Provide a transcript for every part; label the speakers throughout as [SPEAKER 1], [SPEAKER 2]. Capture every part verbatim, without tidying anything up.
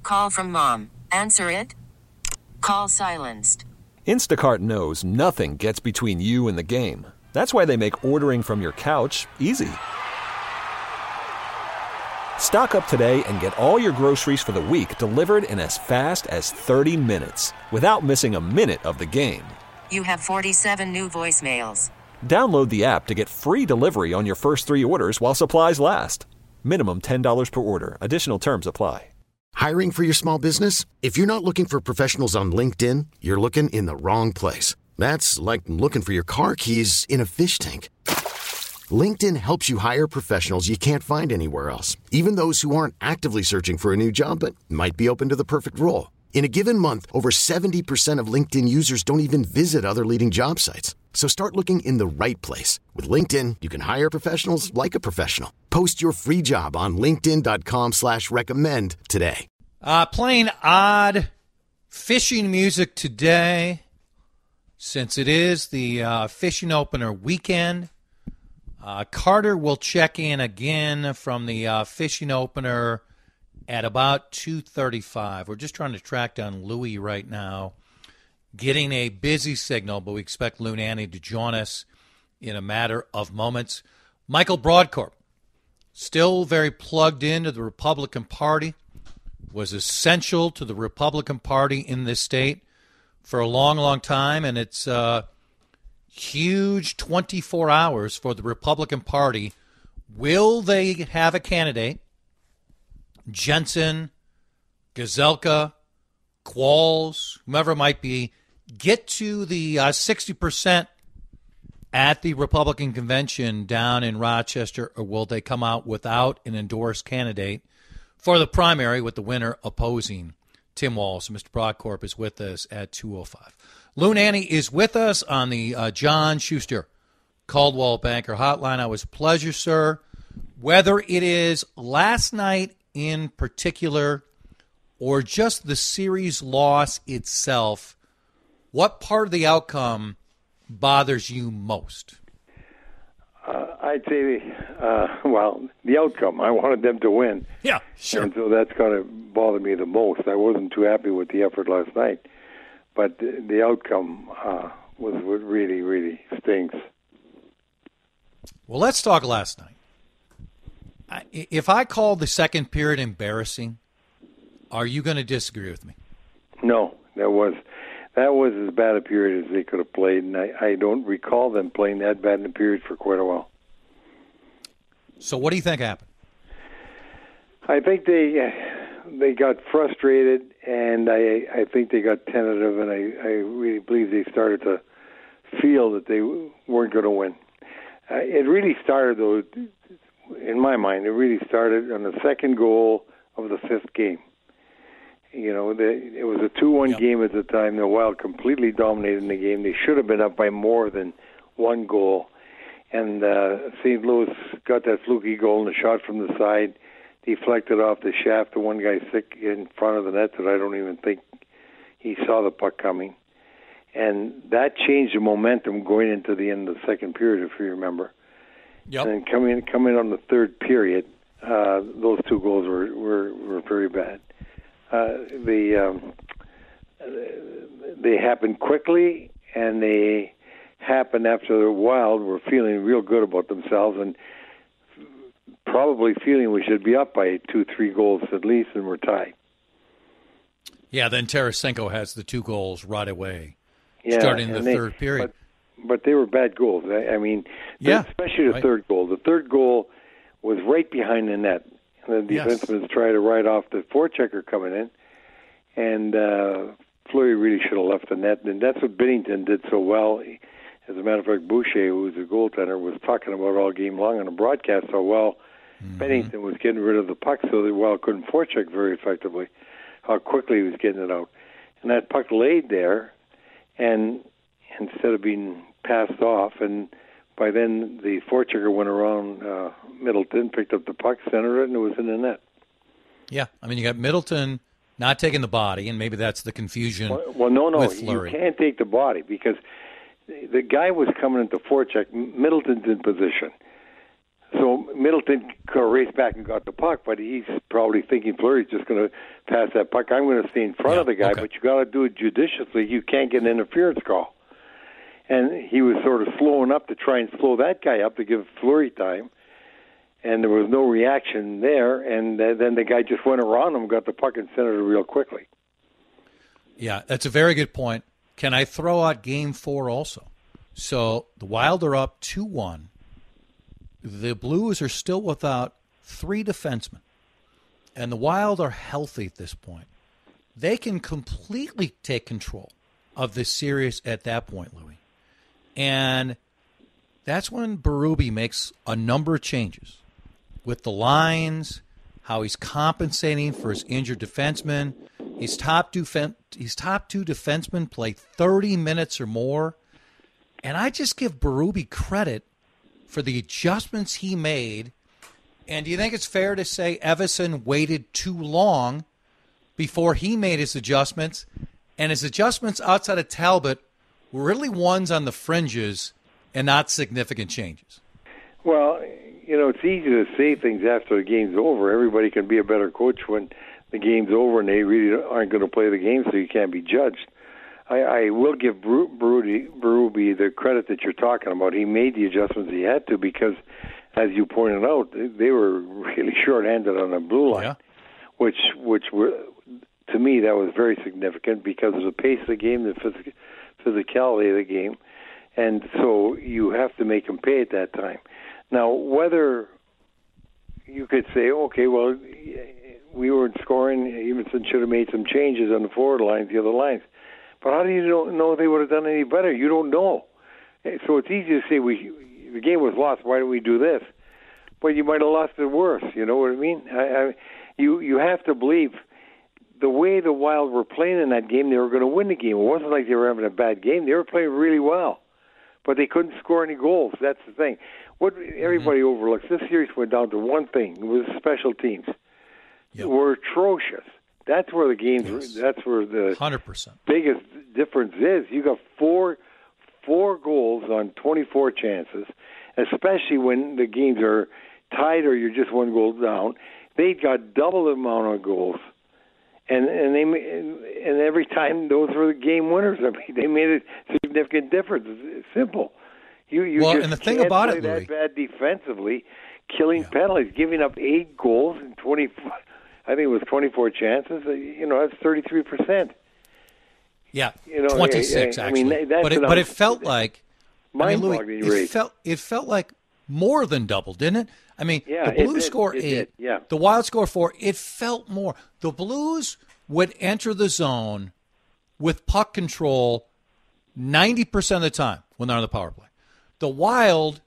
[SPEAKER 1] Call from mom. Answer it. Call silenced.
[SPEAKER 2] Instacart knows nothing gets between you and the game. That's why they make ordering from your couch easy. Stock up today and get all your groceries for the week delivered in as fast as thirty minutes without missing a minute of the game.
[SPEAKER 1] You have forty-seven new voicemails.
[SPEAKER 2] Download the app to get free delivery on your first three orders while supplies last. Minimum ten dollars per order. Additional terms apply.
[SPEAKER 3] Hiring for your small business? If you're not looking for professionals on LinkedIn, you're looking in the wrong place. That's like looking for your car keys in a fish tank. LinkedIn helps you hire professionals you can't find anywhere else, even those who aren't actively searching for a new job but might be open to the perfect role. In a given month, over seventy percent of LinkedIn users don't even visit other leading job sites. So start looking in the right place. With LinkedIn, you can hire professionals like a professional. Post your free job on linkedin.com slash recommend today.
[SPEAKER 4] Uh, playing odd fishing music today, since it is the uh, fishing opener weekend. Uh, Carter will check in again from the uh, fishing opener at about two thirty-five. We're just trying to track down Louie right now, getting a busy signal, but we expect Lou Nanne to join us in a matter of moments. Michael Broadcorp, still very plugged into the Republican Party, was essential to the Republican Party in this state for a long, long time, and it's uh, huge twenty-four hours for the Republican Party. Will they have a candidate? Jensen, Gazelka, Qualls, whomever it might be, get to the uh, sixty percent at the Republican convention down in Rochester, or will they come out without an endorsed candidate for the primary with the winner opposing Tim Walz? Mister Broadcorp is with us at two oh five. Lou Nanne is with us on the uh, John Schuster Coldwell Banker Hotline. Always a pleasure, sir. Whether it is last night in particular or just the series loss itself, what part of the outcome bothers you most?
[SPEAKER 5] Uh, I'd say, uh, well, the outcome. I wanted them to win.
[SPEAKER 4] Yeah, sure.
[SPEAKER 5] And so that's going to bother me the most. I wasn't too happy with the effort last night, but the, the outcome uh, was what really, really stinks.
[SPEAKER 4] Well, let's talk last night. I, if I call the second period embarrassing, are you going to disagree with me?
[SPEAKER 5] No, that was that was as bad a period as they could have played, and I, I don't recall them playing that bad in a period for quite a while.
[SPEAKER 4] So what do you think happened?
[SPEAKER 5] I think they uh, they got frustrated, and I I think they got tentative, and I, I really believe they started to feel that they weren't going to win. Uh, it really started, though, in my mind, it really started on the second goal of the fifth game. You know, the, it was a two one yep. game at the time. The Wild completely dominated the game. They should have been up by more than one goal. And uh, Saint Louis got that fluky goal, and the shot from the side deflected off the shaft. The one guy sick in front of the net that I don't even think he saw the puck coming. And that changed the momentum going into the end of the second period, if you remember.
[SPEAKER 4] Yep.
[SPEAKER 5] And coming coming on the third period, uh, those two goals were, were, were very bad. Uh, the um, they happened quickly, and they happened after the Wild were feeling real good about themselves and probably feeling we should be up by two, three goals at least, and we're tied.
[SPEAKER 4] Yeah, then Tarasenko has the two goals right away,
[SPEAKER 5] yeah,
[SPEAKER 4] starting the
[SPEAKER 5] they,
[SPEAKER 4] third period.
[SPEAKER 5] But, but they were bad goals. I, I mean,
[SPEAKER 4] yeah,
[SPEAKER 5] especially the
[SPEAKER 4] right.
[SPEAKER 5] third goal. The third goal was right behind the net. The defensemen yes. tried to ride off the forechecker coming in, and uh, Fleury really should have left the net. And that's what Binnington did so well. As a matter of fact, Boucher, who was the goaltender, was talking about all game long on the broadcast how well mm-hmm. Binnington was getting rid of the puck so the Wild couldn't forecheck very effectively, how quickly he was getting it out. And that puck laid there, and instead of being passed off, and by then the forechecker went around uh, Middleton, picked up the puck, centered it, and it was in the net.
[SPEAKER 4] Yeah, I mean, you got Middleton not taking the body, and maybe that's the confusion.
[SPEAKER 5] Well, well no, no,
[SPEAKER 4] with
[SPEAKER 5] you can't take the body because the guy was coming into forecheck. Middleton's in position. So Middleton could have raced back and got the puck, but he's probably thinking Fleury's just going to pass that puck. I'm going to stay in front
[SPEAKER 4] yeah,
[SPEAKER 5] of the guy,
[SPEAKER 4] okay.
[SPEAKER 5] but you got to do it judiciously. You can't get an interference call. And he was sort of slowing up to try and slow that guy up to give Fleury time, and there was no reaction there. And then the guy just went around him, got the puck, and sent it real quickly.
[SPEAKER 4] Yeah, that's a very good point. Can I throw out Game Four also? So the Wild are up two one. The Blues are still without three defensemen, and the Wild are healthy at this point. They can completely take control of this series at that point, Louis. And that's when Berube makes a number of changes with the lines, how he's compensating for his injured defensemen. His top two, his top two defensemen play thirty minutes or more. And I just give Berube credit for the adjustments he made. And do you think it's fair to say Evason waited too long before he made his adjustments? And his adjustments outside of Talbot were really ones on the fringes and not significant changes.
[SPEAKER 5] Well, you know, it's easy to say things after the game's over. Everybody can be a better coach when the game's over and they really aren't going to play the game, so you can't be judged. I, I will give Berube, Berube the credit that you're talking about. He made the adjustments he had to because, as you pointed out, they were really short-handed on the blue line,
[SPEAKER 4] yeah.
[SPEAKER 5] which which were, to me, that was very significant because of the pace of the game, the phys- physicality of the game, and so you have to make them pay at that time. Now, whether you could say, okay, well, we weren't scoring, Evason should have made some changes on the forward lines, the other lines. But how do you know they would have done any better? You don't know. So it's easy to say we the game was lost. Why don't we do this? But you might have lost it worse. You know what I mean? I, I, you you have to believe the way the Wild were playing in that game, they were going to win the game. It wasn't like they were having a bad game. They were playing really well, but they couldn't score any goals. That's the thing. What everybody mm-hmm. overlooks, this series went down to one thing. It was special teams.
[SPEAKER 4] Yep.
[SPEAKER 5] Were atrocious. That's where the games.
[SPEAKER 4] Yes.
[SPEAKER 5] That's where the
[SPEAKER 4] one hundred percent
[SPEAKER 5] biggest difference is. You got four four goals on twenty-four chances, especially when the games are tied or you're just one goal down. They got double the amount of goals, and and they and every time those were the game winners. I mean, they made a significant difference. It's simple. You you
[SPEAKER 4] well,
[SPEAKER 5] just
[SPEAKER 4] and the thing
[SPEAKER 5] can't
[SPEAKER 4] about
[SPEAKER 5] play
[SPEAKER 4] it,
[SPEAKER 5] that
[SPEAKER 4] Louis,
[SPEAKER 5] bad defensively, killing
[SPEAKER 4] yeah.
[SPEAKER 5] penalties, giving up eight goals in twenty. I think it was twenty-four chances. You know, that's thirty-three percent.
[SPEAKER 4] Yeah,
[SPEAKER 5] you know,
[SPEAKER 4] twenty-six
[SPEAKER 5] I, I,
[SPEAKER 4] actually.
[SPEAKER 5] I mean, that's
[SPEAKER 4] but it, but it felt like I mean, Louis,
[SPEAKER 5] mind-boggling
[SPEAKER 4] it
[SPEAKER 5] rate.
[SPEAKER 4] felt it felt like more than double, didn't it? I mean,
[SPEAKER 5] Yeah,
[SPEAKER 4] the
[SPEAKER 5] it
[SPEAKER 4] Blues
[SPEAKER 5] did.
[SPEAKER 4] score
[SPEAKER 5] It
[SPEAKER 4] eight,
[SPEAKER 5] did, yeah.
[SPEAKER 4] the Wild score four. It felt more. The Blues would enter the zone with puck control ninety percent of the time when they're on the power play. The Wild,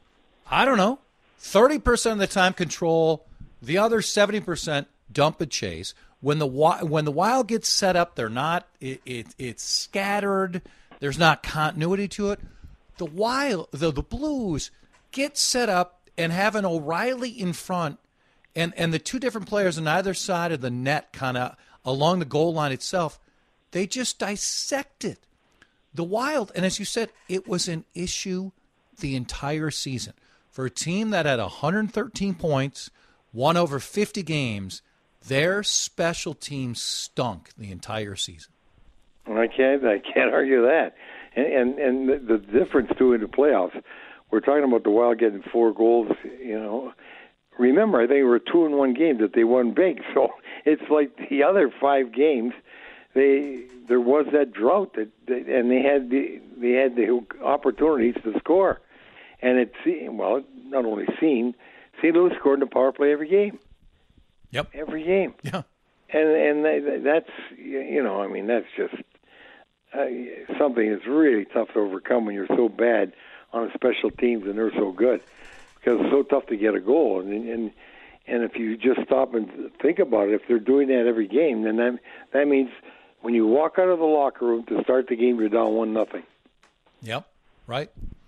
[SPEAKER 4] I don't know, thirty percent of the time control, the other seventy percent dump and chase. When the when the Wild gets set up, they're not. It, it it's scattered. There's not continuity to it. The Wild, the the Blues get set up and have an O'Reilly in front, and and the two different players on either side of the net, kind of along the goal line itself. They just dissect it. The Wild, and as you said, it was an issue the entire season for a team that had one hundred thirteen points, won over fifty games. Their special teams stunk the entire season.
[SPEAKER 5] I can't. I can't argue that. And and, and the, the difference too in the playoffs. We're talking about the Wild getting four goals. You know, remember I think it were two in one game that they won big. So it's like the other five games. They there was that drought that, that and they had the they had the opportunities to score, and it seemed well it not only seemed Saint Louis scored in the power play every game.
[SPEAKER 4] Yep.
[SPEAKER 5] Every game.
[SPEAKER 4] Yeah.
[SPEAKER 5] And and that's, you know, I mean, that's just uh, something that's really tough to overcome when you're so bad on a special teams and they're so good, because it's so tough to get a goal. And and and if you just stop and think about it, if they're doing that every game, then that that means when you walk out of the locker room to start the game, you're down one nothing.
[SPEAKER 4] Yep. Right.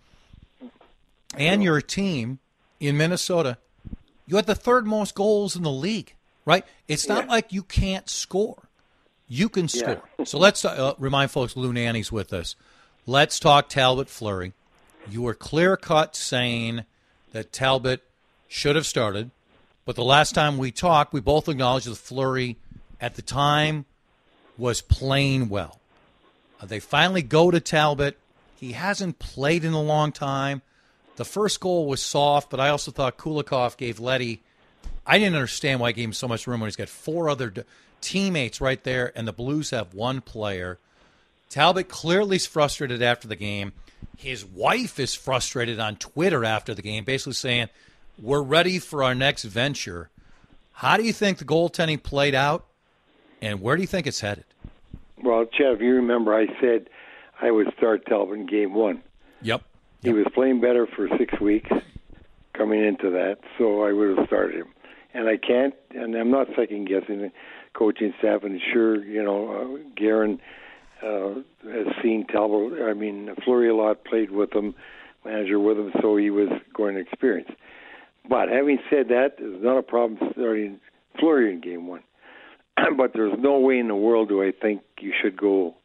[SPEAKER 4] And your team in Minnesota, you had the third most goals in the league, right? It's not
[SPEAKER 5] yeah.
[SPEAKER 4] like you can't score. You can score.
[SPEAKER 5] Yeah.
[SPEAKER 4] So let's uh, remind folks, Lou Nanny's with us. Let's talk Talbot Fleury. You were clear-cut saying that Talbot should have started. But the last time we talked, we both acknowledged that Fleury at the time was playing well. Uh, they finally go to Talbot. He hasn't played in a long time. The first goal was soft, but I also thought Kulikov gave Leddy. I didn't understand why he gave him so much room when he's got four other d- teammates right there, and the Blues have one player. Talbot clearly is frustrated after the game. His wife is frustrated on Twitter after the game, basically saying, we're ready for our next venture. How do you think the goaltending played out, and where do you think it's headed?
[SPEAKER 5] Well, Chad, if you remember, I said I would start Talbot in game one.
[SPEAKER 4] Yep.
[SPEAKER 5] He
[SPEAKER 4] yep.
[SPEAKER 5] was playing better for six weeks coming into that, so I would have started him. And I can't, and I'm not second-guessing the coaching staff, and sure, you know, uh, Guerin uh, has seen Talbot, I mean, Fleury a lot, played with him, manager with him, so he was going to experience. But having said that, there's not a problem starting Fleury in game one. But there's no way in the world do I think you should go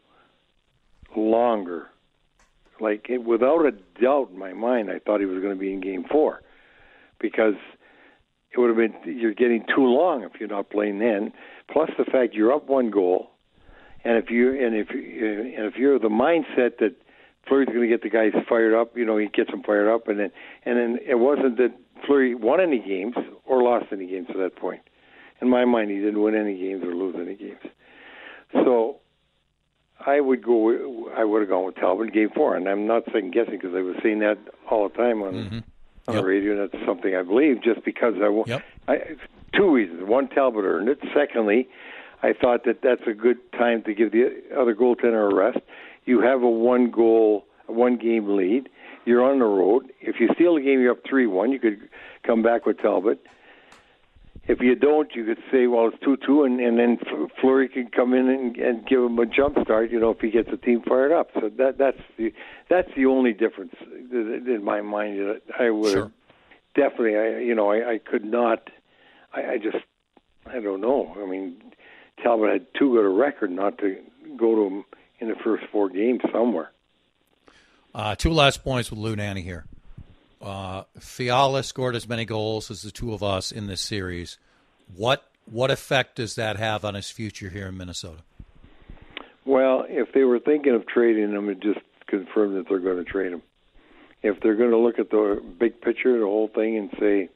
[SPEAKER 5] longer. Like, without a doubt in my mind, I thought he was going to be in game four. Because it would have been, you're getting too long if you're not playing then. Plus the fact you're up one goal. And if you and if and if you're the mindset that Fleury's going to get the guys fired up, you know, he gets them fired up, and then and then it wasn't that Fleury won any games or lost any games to that point. In my mind, he didn't win any games or lose any games. So I would go. I would have gone with Talbot in game four, and I'm not second guessing because I was saying that all the time on
[SPEAKER 4] Mm-hmm.
[SPEAKER 5] on
[SPEAKER 4] Yep.
[SPEAKER 5] the radio. And that's something I believe, just because I, wa-
[SPEAKER 4] Yep.
[SPEAKER 5] I. Two reasons: one, Talbot earned it. Secondly, I thought that that's a good time to give the other goaltender a rest. You have a one goal, a one game lead. You're on the road. If you steal the game, you're up three one. You could come back with Talbot. If you don't, you could say, well, it's two two, and, and then Fleury could come in and, and give him a jump start, you know, if he gets the team fired up. So that that's the that's the only difference in my mind. That I would
[SPEAKER 4] Sure.
[SPEAKER 5] definitely, I you know, I, I could not, I, I just, I don't know. I mean, Talbot had too good a record not to go to him in the first four games somewhere.
[SPEAKER 4] Uh, two last points with Lou Nanny here. Uh, Fiala scored as many goals as the two of us in this series. What what effect does that have on his future here in Minnesota?
[SPEAKER 5] Well, if they were thinking of trading him, it just confirmed that they're going to trade him. If they're going to look at the big picture, the whole thing, and say,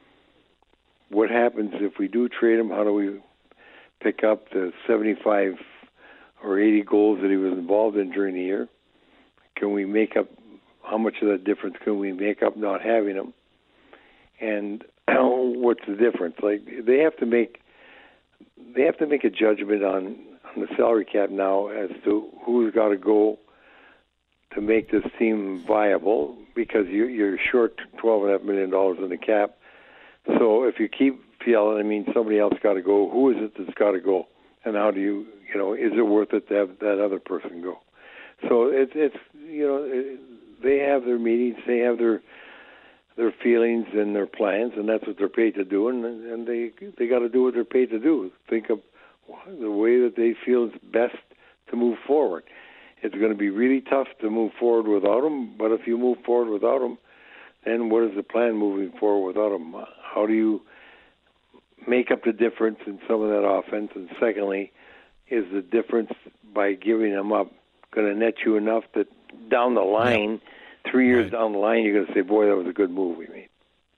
[SPEAKER 5] what happens if we do trade him? How do we pick up the seventy-five or eighty goals that he was involved in during the year? Can we make up, how much of that difference can we make up not having him? And what's the difference? Like, they have to make they have to make a judgment on, on the salary cap now as to who's got to go to make this team viable, because you, you're short twelve and a half million dollars in the cap. So if you keep Fiala, I mean, somebody else got to go. Who is it that's got to go? And how do you, you know, is it worth it to have that other person go? So it's it's you know, it, they have their meetings, they have their their feelings and their plans, and that's what they're paid to do, and and they they got to do what they're paid to do. Think of the way that they feel is best to move forward. It's going to be really tough to move forward without them, but if you move forward without them, then what is the plan moving forward without them? How do you make up the difference in some of that offense? And secondly, is the difference by giving them up going to net you enough that down the line, yeah. three years right. down the line, you're going to say, boy, that was a good move we made?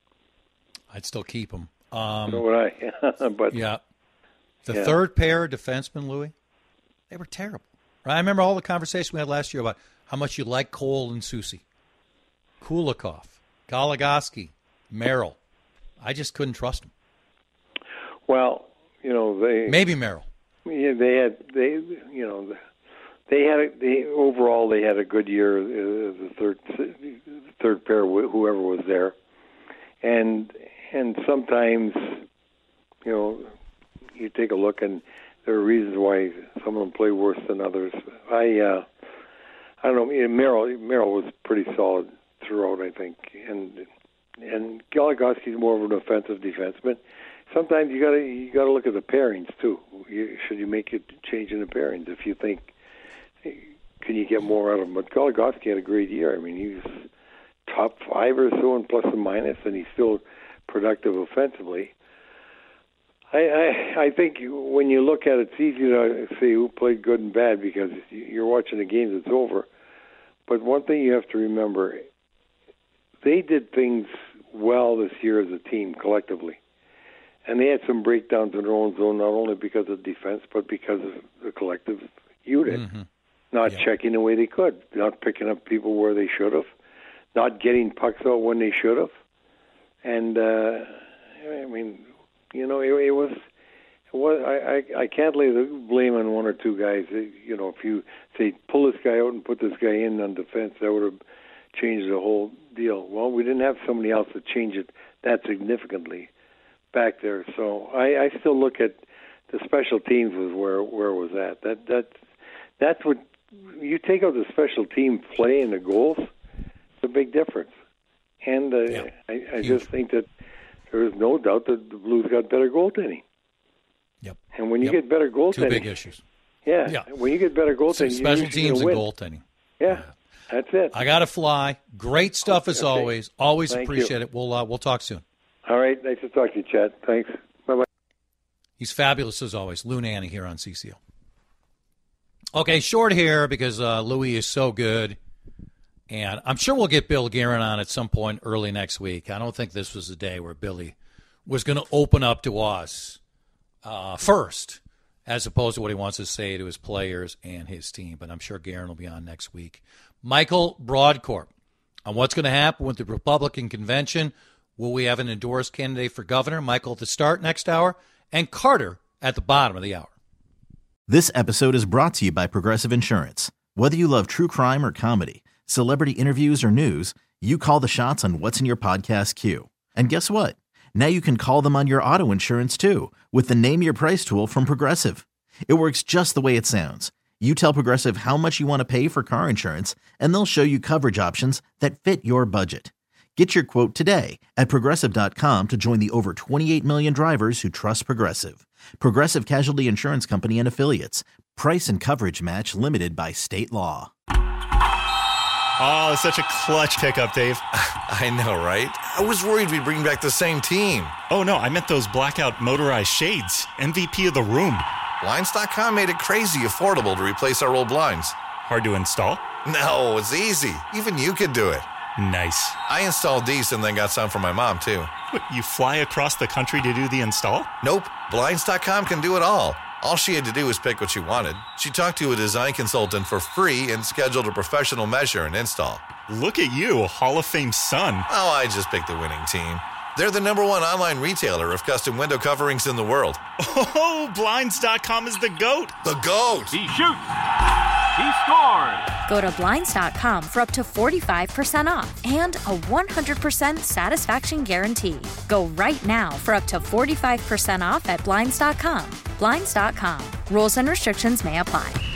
[SPEAKER 4] I'd still keep them. Um,
[SPEAKER 5] so would I. but
[SPEAKER 4] yeah. The
[SPEAKER 5] yeah.
[SPEAKER 4] third pair of defensemen, Louis, they were terrible. Right? I remember all the conversation we had last year about how much you like Cole and Soucy. Kulikov, Goligoski, Merrill. I just couldn't trust them.
[SPEAKER 5] Well, you know, they...
[SPEAKER 4] Maybe Merrill.
[SPEAKER 5] Yeah, they had, they, you know... They had a, they overall they had a good year. Uh, the third third pair, whoever was there, and and sometimes, you know, you take a look and there are reasons why some of them play worse than others. I uh, I don't know. Merrill Merrill was pretty solid throughout, I think, and and Goligoski's more of an offensive defenseman. Sometimes you got to you got to look at the pairings too. You, should you make a change in the pairings if you think? Can you get more out of him? But Goligoski had a great year. I mean, he was top five or so in plus and minus, and he still productive offensively. I, I I think when you look at it, it's easy to say who played good and bad because you're watching the game that's over. But one thing you have to remember, they did things well this year as a team collectively. And they had some breakdowns in their own zone, not only because of defense, but because of the collective unit. Mm-hmm. Not yeah. checking the way they could, not picking up people where they should have, not getting pucks out when they should have. And, uh, I mean, you know, it, it was... It was I, I, I can't lay the blame on one or two guys. You know, if you say, pull this guy out and put this guy in on defense, that would have changed the whole deal. Well, we didn't have somebody else to change it that significantly back there. So I, I still look at the special teams was where where it was at. That that that's what you take out the special team play and the goals. It's a big difference. And uh, yeah. I, I just think that there is no doubt that the Blues got better goaltending.
[SPEAKER 4] Yep.
[SPEAKER 5] And when you
[SPEAKER 4] yep.
[SPEAKER 5] get better goaltending,
[SPEAKER 4] two big issues.
[SPEAKER 5] Yeah.
[SPEAKER 4] yeah.
[SPEAKER 5] When you get better goaltending,
[SPEAKER 4] special
[SPEAKER 5] you
[SPEAKER 4] teams and
[SPEAKER 5] win.
[SPEAKER 4] goaltending.
[SPEAKER 5] Yeah. yeah. That's it.
[SPEAKER 4] I got to fly. Great stuff as
[SPEAKER 5] okay.
[SPEAKER 4] always. Always
[SPEAKER 5] Thank
[SPEAKER 4] appreciate
[SPEAKER 5] you.
[SPEAKER 4] it. We'll uh, we'll talk soon.
[SPEAKER 5] All right. Nice to talk to you, Chad. Thanks. Bye-bye.
[SPEAKER 4] He's fabulous as always. Lou Nanne here on C C L. Okay, short here because uh, Louis is so good. And I'm sure we'll get Bill Guerin on at some point early next week. I don't think this was the day where Billy was going to open up to us uh, first, as opposed to what he wants to say to his players and his team. But I'm sure Guerin will be on next week. Michael Broadcorp on what's going to happen with the Republican convention. Will we have an endorsed candidate for governor? Michael at the start next hour, and Carter at the bottom of the hour.
[SPEAKER 6] This episode is brought to you by Progressive Insurance. Whether you love true crime or comedy, celebrity interviews or news, you call the shots on what's in your podcast queue. And guess what? Now you can call them on your auto insurance too with the Name Your Price tool from Progressive. It works just the way it sounds. You tell Progressive how much you want to pay for car insurance, and they'll show you coverage options that fit your budget. Get your quote today at Progressive dot com to join the over twenty-eight million drivers who trust Progressive. Progressive Casualty Insurance Company and Affiliates. Price and coverage match limited by state law.
[SPEAKER 7] Oh, such a clutch pickup, Dave.
[SPEAKER 8] I know, right? I was worried we'd bring back the same team.
[SPEAKER 7] Oh, no, I meant those blackout motorized shades. M V P of the room.
[SPEAKER 8] Blinds dot com made it crazy affordable to replace our old blinds.
[SPEAKER 7] Hard to install?
[SPEAKER 8] No, it's easy. Even you could do it.
[SPEAKER 7] Nice.
[SPEAKER 8] I installed these and then got some for my mom, too.
[SPEAKER 7] What, you fly across the country to do the install?
[SPEAKER 8] Nope. Blinds dot com can do it all. All she had to do was pick what she wanted. She talked to a design consultant for free and scheduled a professional measure and install.
[SPEAKER 7] Look at you, a Hall of Fame son.
[SPEAKER 8] Oh, I just picked the winning team. They're the number one online retailer of custom window coverings in the world.
[SPEAKER 7] Oh, Blinds dot com is the GOAT.
[SPEAKER 8] The GOAT.
[SPEAKER 9] He shoots. He scores.
[SPEAKER 10] Go to Blinds dot com for up to forty-five percent off and a one hundred percent satisfaction guarantee. Go right now for up to forty-five percent off at Blinds dot com. Blinds dot com. Rules and restrictions may apply.